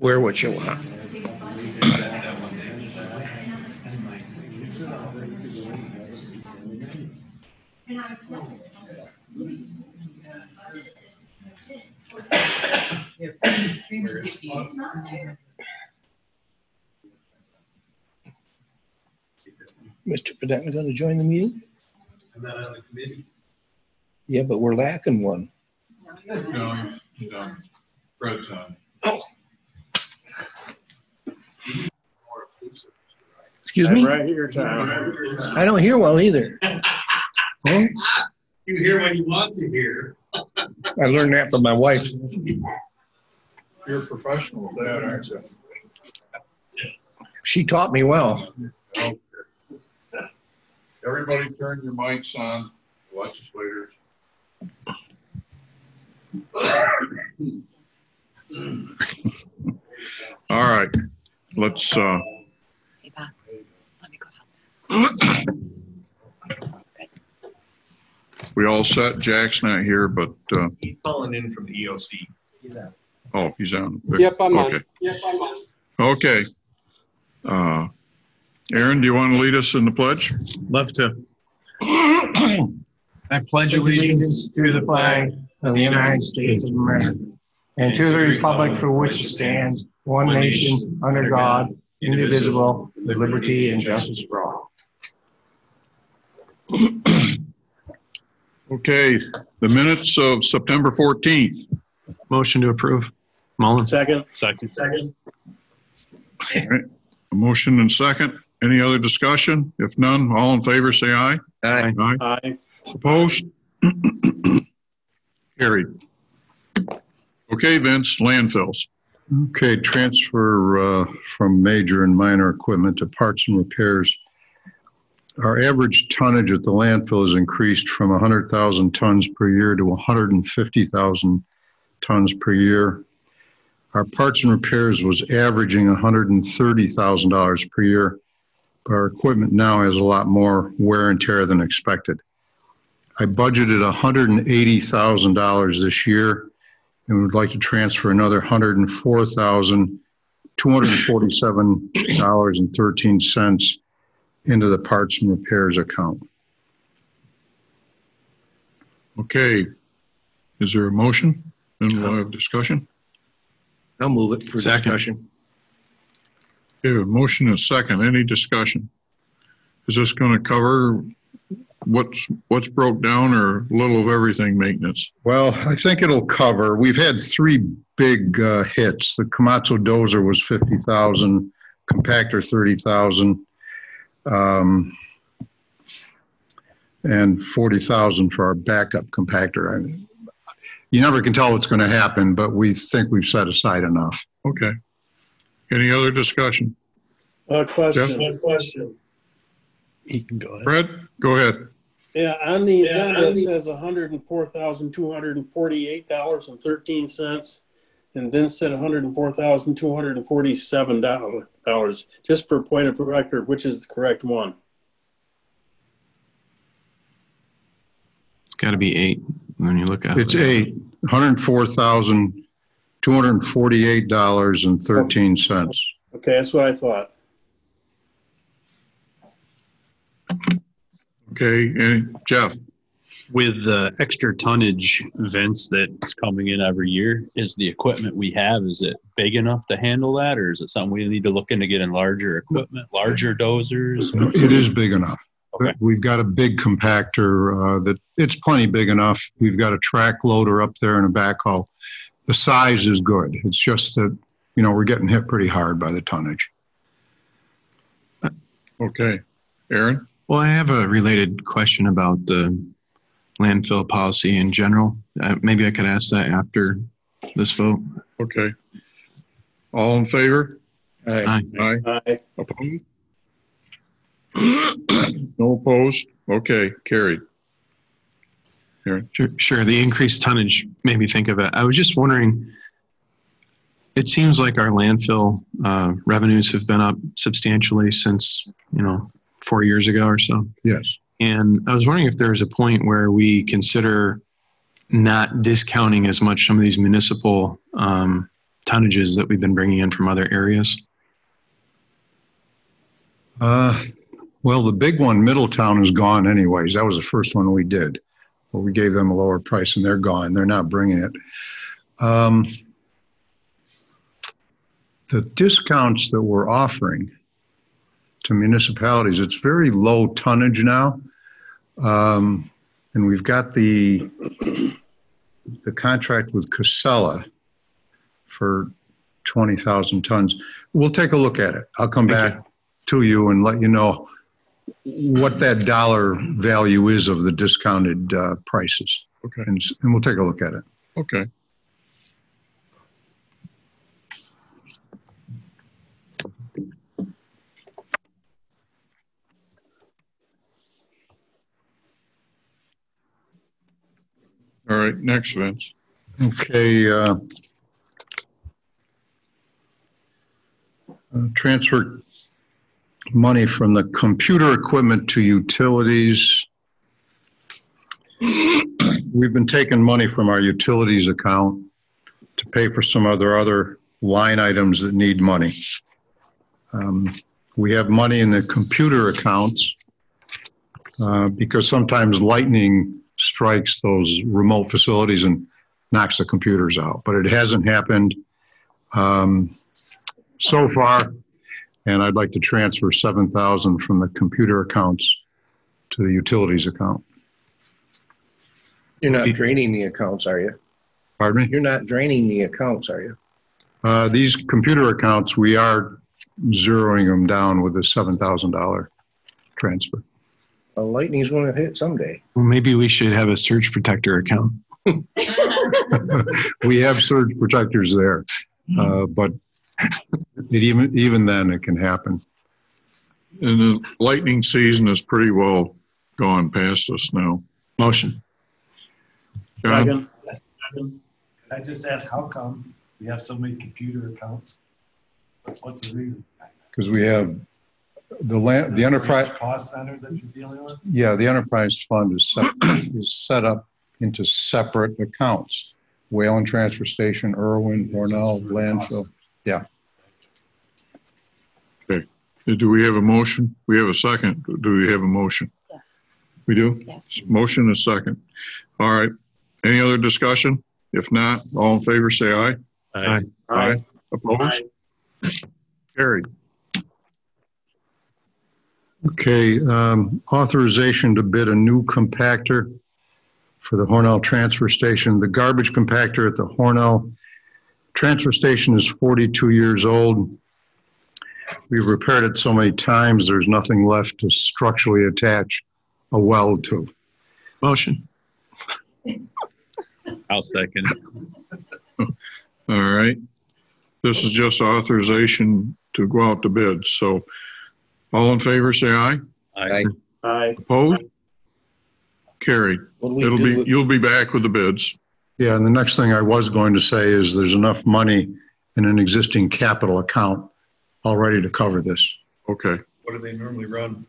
Wear what you want. Mr. Pedetta going to join the meeting? I'm not on the committee. Yeah, but we're lacking one. No, he's on. Fred's on. Oh. Excuse me? I'm right here, Tom. I don't hear well either. Huh? You hear what you want to hear. I learned that from my wife. You're a professional with that, aren't you? She taught me well. Okay. Everybody turn your mics on, legislators. All right, let's we all set? Jack's not here, but He's calling in from the EOC. He's out. oh, he's on. Yep, I'm okay. on. Yep, I'm on. Okay. Aaron, do you want to lead us in the pledge? Love to. I pledge allegiance to the flag of the United States of America and to the republic for which it stands, one nation, under God, indivisible, with liberty and justice for all. Okay, the minutes of September 14th. Motion to approve. Mullen. Second. Second. All right. A motion and second. Any other discussion? If none, all in favor, say aye. Aye. Aye. Aye. Opposed? Carried. Okay, Vince, landfills. Okay, transfer from major and minor equipment to parts and repairs. Our average tonnage at the landfill has increased from 100,000 tons per year to 150,000 tons per year. Our parts and repairs was averaging $130,000 per year, but our equipment now has a lot more wear and tear than expected. I budgeted $180,000 this year and would like to transfer another $104,247.13 into the parts and repairs account. Okay. Is there a motion? Then we'll have discussion. I'll move it for discussion. Okay, a motion and second. Any discussion? Is this going to cover what's broke down or a little of everything maintenance? Well, I think it'll cover. We've had three big hits. The Komatsu dozer was $50,000, compactor $30,000, and $40,000 for our backup compactor. I mean, you never can tell what's going to happen, but we think we've set aside enough. Okay. Any other discussion? Question. You can go ahead. Fred, go ahead. Yeah, on the agenda it says $104,248.13, and Vince said $104,247. Just for point of record, which is the correct one? It's got to be 8 when you look at it. It's $104,248.13. Okay, that's what I thought. Okay, and Jeff. With the extra tonnage, Vince, that's coming in every year, is the equipment we have, is it big enough to handle that, or is it something we need to look into getting larger equipment, larger dozers? It is big enough. Okay. We've got a big compactor that it's plenty big enough. We've got a track loader up there and a backhoe. The size is good. It's just that, we're getting hit pretty hard by the tonnage. Okay. Aaron? Well, I have a related question about the landfill policy in general. Maybe I could ask that after this vote. Okay. All in favor? Aye. Aye. Aye. Opposed? No opposed? Okay, carried. Aaron? Sure. The increased tonnage made me think of it. I was just wondering, it seems like our landfill revenues have been up substantially since, 4 years ago or so. Yes. And I was wondering if there's a point where we consider not discounting as much some of these municipal tonnages that we've been bringing in from other areas? Well, the big one, Middletown, is gone anyways. That was the first one we did. Well, we gave them a lower price and they're gone. They're not bringing it. The discounts that we're offering to municipalities, it's very low tonnage now. And we've got the contract with Casella for 20,000 tons. We'll take a look at it. I'll come back to you and let you know what that dollar value is of the discounted prices. Okay. And we'll take a look at it. Okay. All right, next, Vince. Okay. Transfer money from the computer equipment to utilities. We've been taking money from our utilities account to pay for some other line items that need money. We have money in the computer accounts because sometimes lightning strikes those remote facilities and knocks the computers out, but it hasn't happened so far. And I'd like to transfer $7,000 from the computer accounts to the utilities account. You're not draining the accounts, are you? Pardon me? You're not draining the accounts, are you? These computer accounts, we are zeroing them down with a $7,000 transfer. Well, lightning's going to hit someday. Well, maybe we should have a surge protector account. We have surge protectors there, but even then it can happen. And the lightning season is pretty well gone past us now. Motion. John? Can I just ask, how come we have so many computer accounts? What's the reason? Because we have the enterprise cost center that you're dealing with? Yeah, the enterprise fund is set up into separate accounts. Wayland Transfer Station, Irwin, Hornell, landfill. Yeah. Okay. Do we have a motion? We have a second. Do we have a motion? Yes. We do? Yes. Motion is second. All right. Any other discussion? If not, all in favor, say aye. Aye. Aye. Opposed? Carried. Okay, authorization to bid a new compactor for the Hornell Transfer Station. The garbage compactor at the Hornell Transfer Station is 42 years old. We've repaired it so many times, there's nothing left to structurally attach a weld to. Motion. I'll second. All right. This is just authorization to go out to bid. So all in favor, say aye. Aye. Aye. Opposed? Carried. What do we do with- You'll be back with the bids. Yeah, and the next thing I was going to say is there's enough money in an existing capital account already to cover this. Okay. What do they normally run?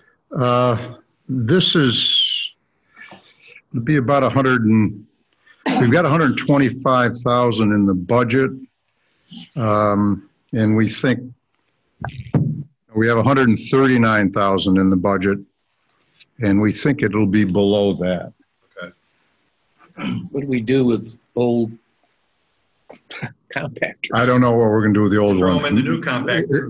This is, it'd be about we've got 125,000 in the budget. And we think we have 139,000 in the budget, and we think it'll be below that. Okay. What do we do with old compactors? I don't know what we're going to do with the old Throw one. them in the new compactor.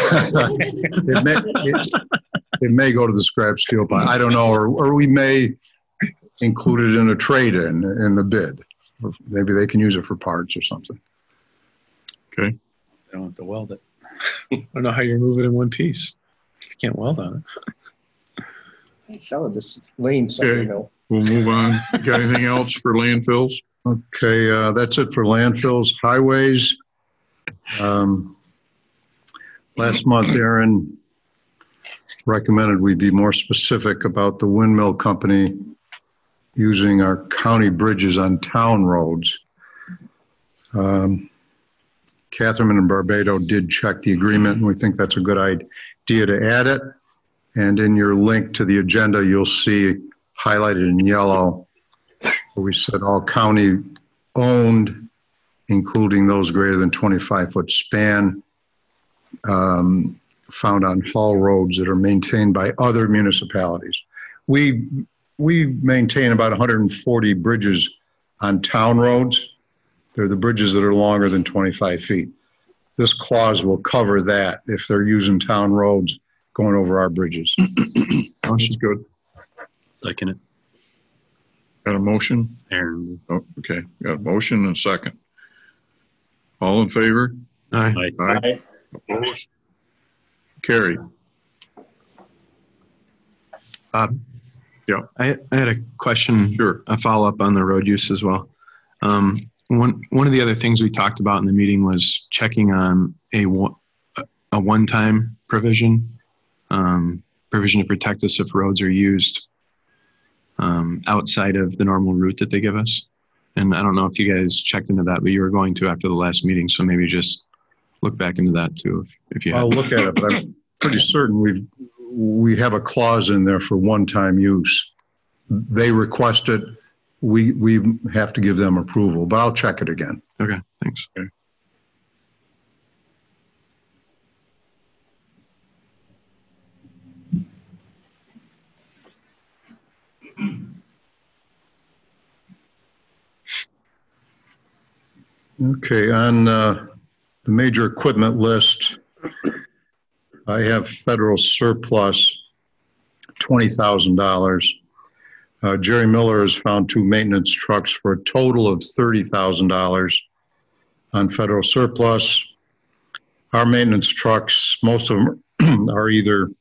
It may go to the scrap steel pile. I don't know, or we may include it in a trade-in in the bid. Maybe they can use it for parts or something. Okay. I don't have to weld it. I don't know how you remove it in one piece. You can't weld on it. Some of this is lane, so you know. We'll move on. Got anything else for landfills? Okay, that's it for landfills. Highways. Last month, Aaron recommended we be more specific about the windmill company using our county bridges on town roads. Catherine and Barbado did check the agreement, and we think that's a good idea to add it. And in your link to the agenda, you'll see highlighted in yellow where we said all county owned including those greater than 25-foot span, found on haul roads that are maintained by other municipalities. We maintain about 140 bridges on town roads. They're the bridges that are longer than 25 feet. This clause will cover that if they're using town roads going over our bridges. That's good. Second it. Got a motion? Aaron. Oh, okay. Got a motion and a second. All in favor? Aye. Aye. Opposed? Carried. Bob? Yeah. I had a question. Sure. A follow-up on the road use as well. One of the other things we talked about in the meeting was checking on a one-time provision to protect us if roads are used outside of the normal route that they give us. And I don't know if you guys checked into that, but you were going to after the last meeting. So maybe just look back into that too, if you have. I'll look at it, but I'm pretty certain we have a clause in there for one-time use. They request it. We have to give them approval, but I'll check it again. Okay, thanks. Okay. Okay, on the major equipment list, I have federal surplus, $20,000. Jerry Miller has found 2 maintenance trucks for a total of $30,000 on federal surplus. Our maintenance trucks, most of them are either,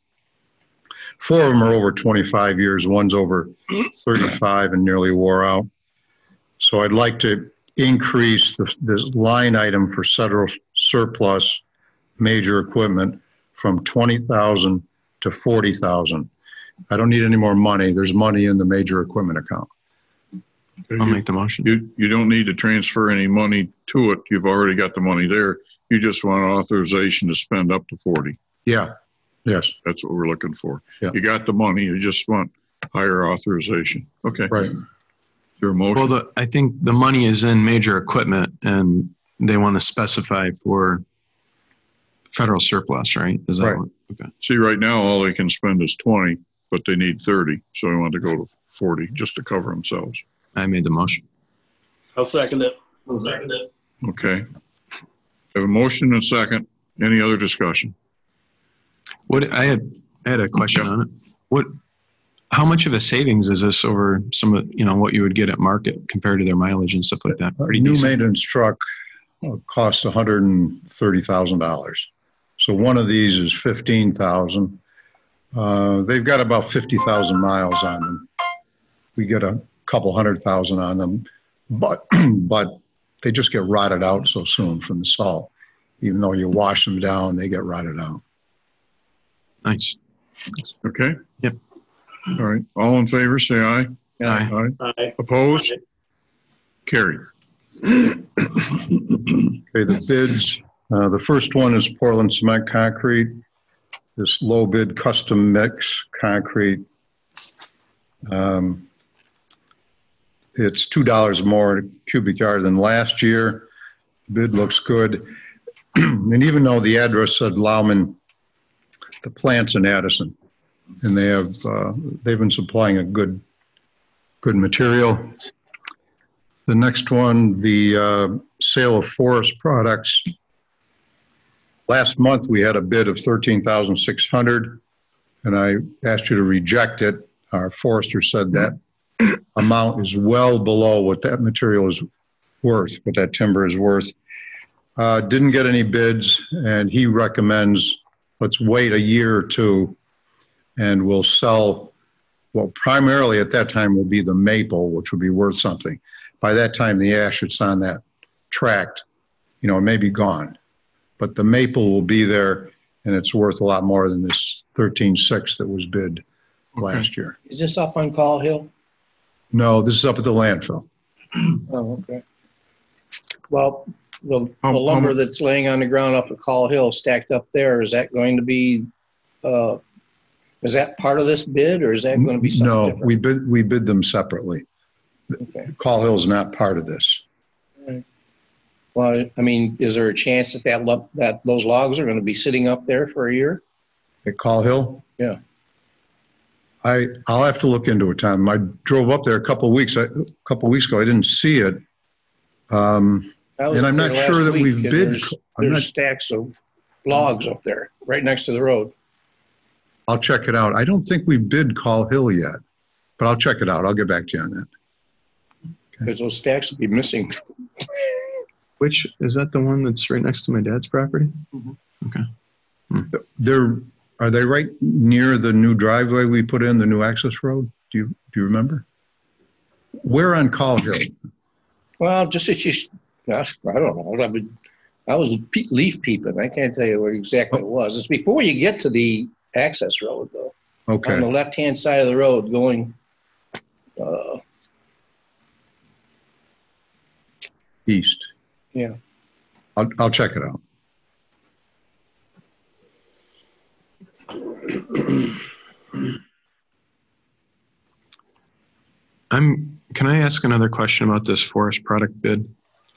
4 of them are over 25 years, one's over 35 and nearly wore out. So I'd like to increase this line item for federal surplus major equipment from $20,000 to $40,000. I don't need any more money. There's money in the major equipment account. I'll make the motion. You don't need to transfer any money to it. You've already got the money there. You just want authorization to spend up to 40. Yeah. Yes. That's what we're looking for. Yeah. You got the money. You just want higher authorization. Okay. Right. Your motion. Well, I think the money is in major equipment and they want to specify for federal surplus, right? Is that Right. what? Okay. See, right now, all they can spend is 20, but they need 30. So I want to go to 40 just to cover themselves. I made the motion. I'll second it. Okay. Have a motion and a second. Any other discussion? I had a question on it. How much of a savings is this over some of, what you would get at market compared to their mileage and stuff like that? A Pretty new decent. maintenance truck costs $130,000. So one of these is $15,000. They've got about 50,000 miles on them. We get a couple 100,000 on them, but they just get rotted out so soon from the salt. Even though you wash them down, they get rotted out. Nice. Okay. Yep. All right. All in favor, say aye. Aye. Aye. Opposed? Carried. Okay, the bids. The first one is Portland Cement Concrete. This low bid custom mix concrete. It's $2 more a cubic yard than last year. The bid looks good. And even though the address said Lauman, the plant's in Addison, and they've been supplying a good material. The next one, the sale of forest products. Last month we had a bid of $13,600, and I asked you to reject it. Our forester said that amount is well below what that material is worth, what that timber is worth. Didn't get any bids, and he recommends let's wait a year or two, and we'll sell. Well, primarily at that time will be the maple, which would be worth something. By that time, the ash that's on that tract, it may be gone, but the maple will be there, and it's worth a lot more than this 13.6 that was bid last year. Is this up on Call Hill? No, this is up at the landfill. Oh, okay. Well, the How lumber much- that's laying on the ground up at Call Hill stacked up there, is that going to be, is that part of this bid or is that going to be something No, different? we bid them separately. Okay. Call Hill is not part of this. Well, Well, I mean, is there a chance that that those logs are going to be sitting up there for a year? At Call Hill? Yeah. I'll have to look into it, Tom. I drove up there a couple of weeks ago. I didn't see it. And I'm not sure that we've bid. There's stacks of logs up there right next to the road. I'll check it out. I don't think we bid Call Hill yet, but I'll check it out. I'll get back to you on that. Because those stacks will be missing. Which, is that the one that's right next to my dad's property? Okay. Are they right near the new driveway we put in, the new access road? Do you remember? Where on Call Hill? Well, just as gosh, I don't know. I was leaf peeping. I can't tell you where exactly it was. It's before you get to the access road, though. Okay. On the left-hand side of the road going East. Yeah. I'll check it out. Can I ask another question about this forest product bid?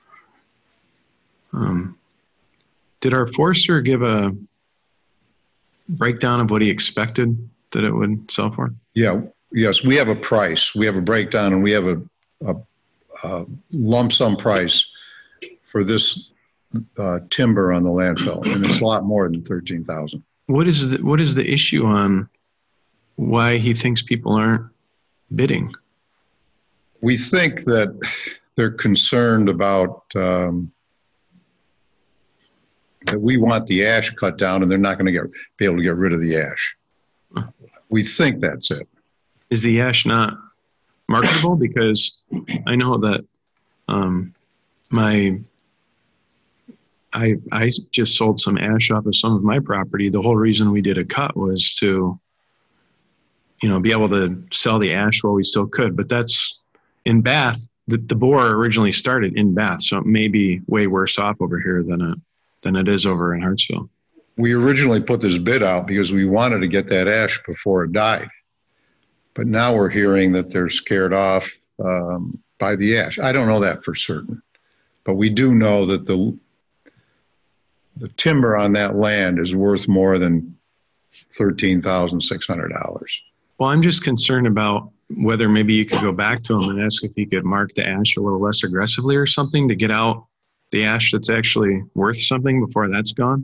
Did our forester give a breakdown of what he expected that it would sell for? Yeah. Yes. We have a price. We have a breakdown, and we have a lump sum price for this timber on the landfill, and it's a lot more than 13,000. What is the issue on why he thinks people aren't bidding? We think that they're concerned about that we want the ash cut down, and they're not going to be able to get rid of the ash. We think that's it. Is the ash not marketable? Because I know that I just sold some ash off of some of my property. The whole reason we did a cut was to, be able to sell the ash while we still could. But that's in Bath. The bore originally started in Bath, so it may be way worse off over here than it is over in Hartsville. We originally put this bid out because we wanted to get that ash before it died. But now we're hearing that they're scared off by the ash. I don't know that for certain, but we do know that the timber on that land is worth more than $13,600. Well, I'm just concerned about whether maybe you could go back to him and ask if he could mark the ash a little less aggressively or something to get out the ash that's actually worth something before that's gone.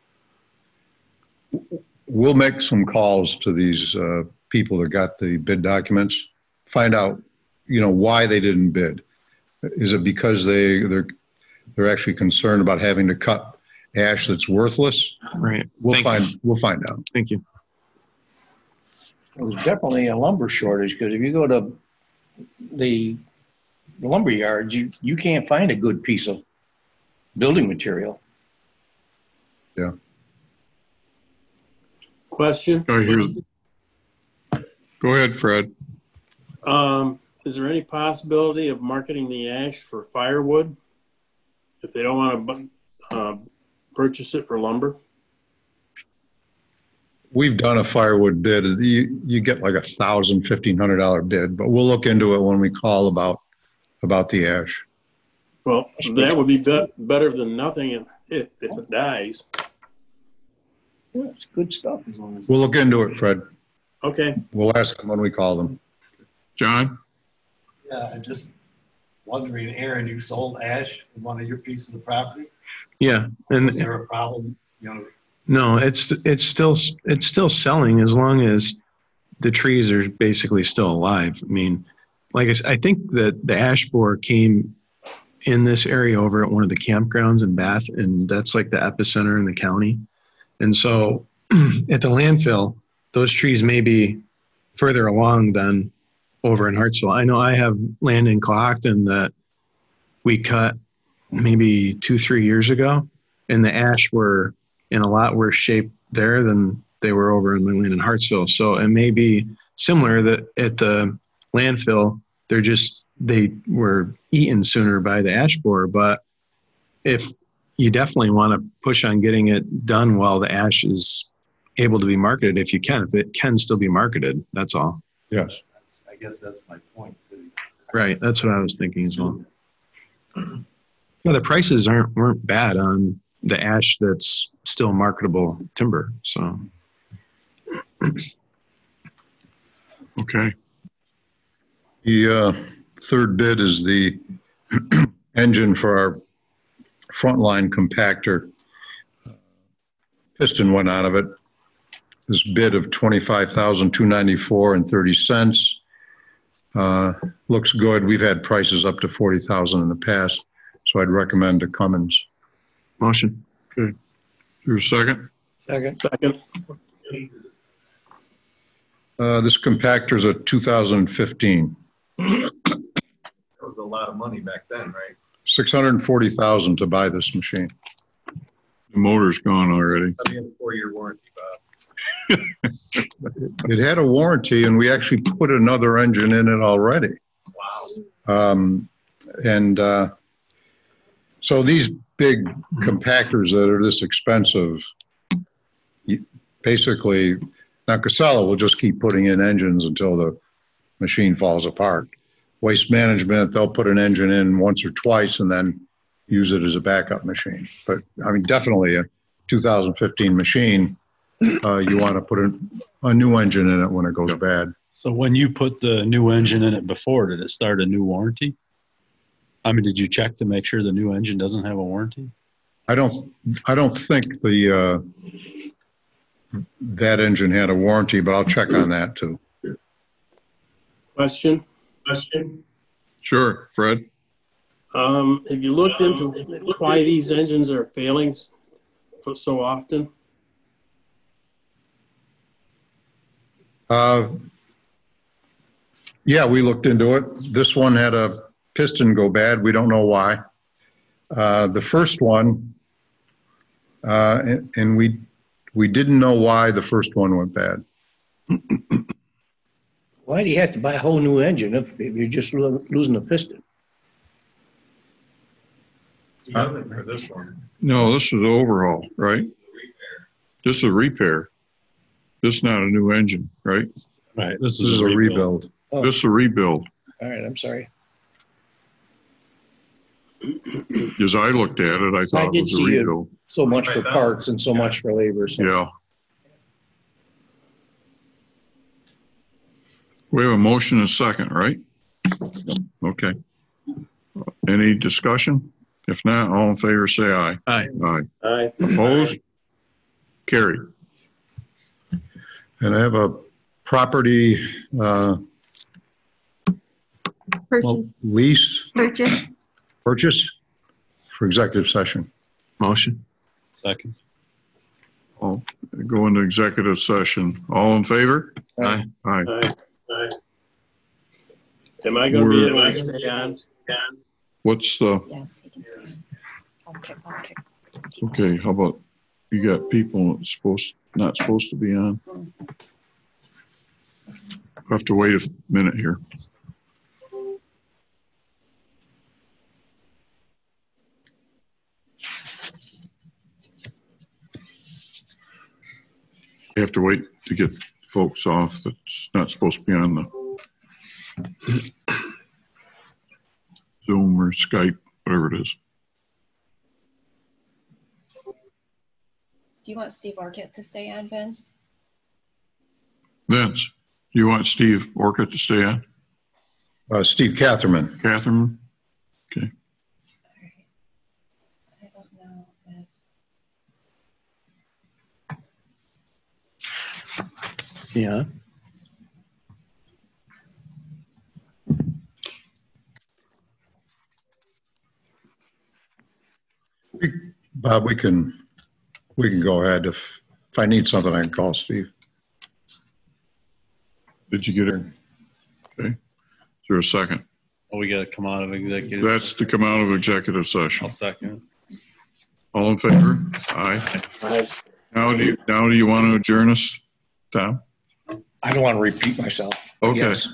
We'll make some calls to these people that got the bid documents, find out, why they didn't bid. Is it because they're actually concerned about having to cut ash that's worthless? Right. We'll find out. Thank you. There's definitely a lumber shortage, because if you go to the lumber yards, you can't find a good piece of building material. Yeah. Question? Go ahead, Fred. Is there any possibility of marketing the ash for firewood if they don't want to purchase it for lumber? We've done a firewood bid. You get like $1,000, $1,500 bid, but we'll look into it when we call about the ash. Well, that would be better than nothing if it dies. Yeah, it's good stuff. We'll look into it, Fred. Okay. We'll ask them when we call them. John? Yeah, I'm just wondering, Aaron, you sold ash in one of your pieces of property? Yeah. And Is there a problem? no, it's still selling as long as the trees are basically still alive. I mean, like I said, I think that the ash borer came in this area over at one of the campgrounds in Bath, and that's like the epicenter in the county. And so at the landfill, those trees may be further along than over in Hartsville. I know I have land in Cohocton that we cut maybe 2-3 years ago, and the ash were in a lot worse shape there than they were over in my land in Hartsville. So it may be similar that at the landfill, they were eaten sooner by the ash borer. But if you definitely want to push on getting it done while the ash is able to be marketed, if it can still be marketed, that's all. Yes. I guess that's my point. Right. That's what I was thinking as well. Yeah, the prices weren't bad on the ash that's still marketable timber. So Okay. The third bid is the engine for our frontline compactor. Piston went out of it. This bid of $25,294.30 looks good. We've had prices up to $40,000 in the past, so I'd recommend to Cummins. motion. Your second? Second. Second. This compactor is a 2015, That was a lot of money back then, right? $640,000 to buy this machine. The motor's gone already. Let me have a 4-year warranty, Bob. It had a warranty, and we actually put another engine in it already. Wow. So these big compactors that are this expensive, basically, now Casella will just keep putting in engines until the machine falls apart. Waste Management, they'll put an engine in once or twice and then use it as a backup machine. But I mean, definitely a 2015 machine, you want to put a new engine in it when it goes bad. So when you put the new engine in it before, did it start a new warranty? I mean, did you check to make sure the new engine doesn't have a warranty? I don't think that engine had a warranty, but I'll check on that too. Question? Sure, Fred? Have you looked into why these engines are failing so often? Yeah, we looked into it. This one had a piston go bad. We don't know why. The first one, and we didn't know why the first one went bad. Why do you have to buy a whole new engine if you're just losing a piston? You got it for this one. No, this is overhaul, right? This is a repair. This is not a new engine, right? Right. This This is a rebuild. Oh, This is a rebuild. all right, I'm sorry. As I looked at it, I thought it did was a see it. rebuild. So much for parts and so much for labor. So. Yeah. We have a motion and a second, right? Okay. Any discussion? If not, all in favor, say aye. Aye. Aye. Aye. Opposed? Carried. And I have a property Purchase, lease purchase. for executive session. Motion. Second. I'll go into executive session. All in favor? Aye. Aye. Aye. Am I going to be able to stay on? What's the, Yes, he can stay. Okay. okay, how about, you got people not supposed to be on? I have to wait a minute here. You have to wait to get folks off that's not supposed to be on the Zoom or Skype, whatever it is. Do you want Steve Orchid to stay on, Vince? Vince, you want Steve Orcutt to stay on? Steve Catherman. Catherine? Okay. I don't know if Yeah. Bob, we can go ahead. If I need something, I can call Steve. Did you get it? Okay. Is there a second? Oh, we got to come out of executive. That's to come out of executive session. I'll second. All in favor? Aye. Aye. Now do you want to adjourn us, Tom? I don't want to repeat myself. Okay. Yes.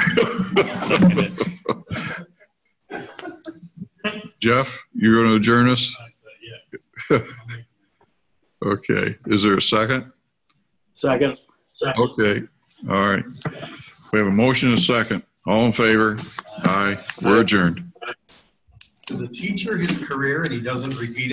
Jeff, you're going to adjourn us? Okay. Is there a second? Second. Okay. All right. We have a motion and a second. All in favor? Aye. We're adjourned. Is a teacher his career and he doesn't repeat